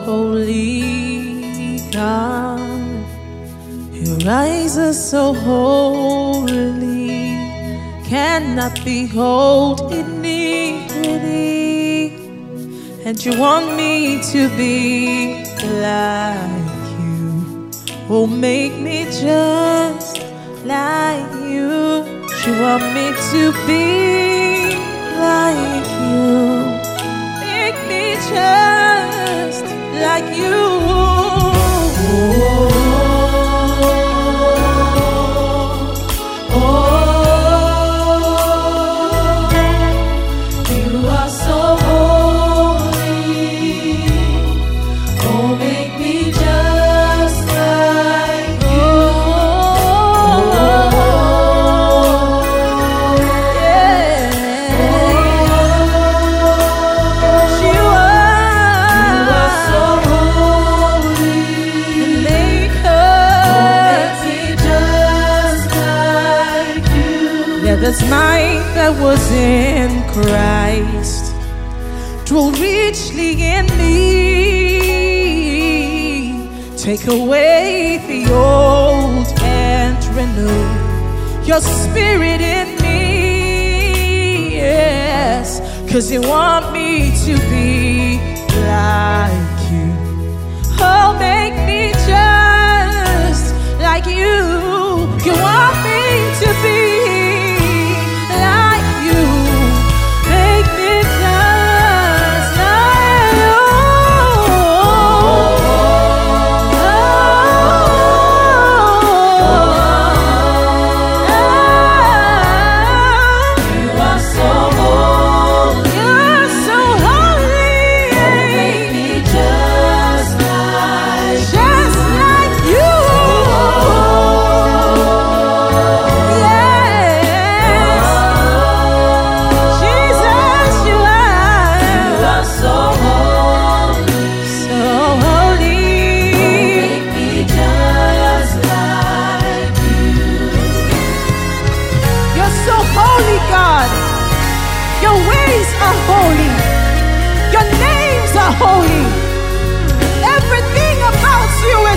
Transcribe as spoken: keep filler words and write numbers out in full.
holy God. Your eyes are so holy, cannot behold iniquity. And you want me to be like you. Oh, make me just like you. You want me to be like you. Make me just like you. Oh, oh, you are so holy. Oh, make me just like you. This might that was in Christ dwell richly in me. Take away the old and renew your spirit in me. Yes, 'cause you want me to be like you. Oh, make me just like you. You want me to be holy. Your names are holy. Everything about you is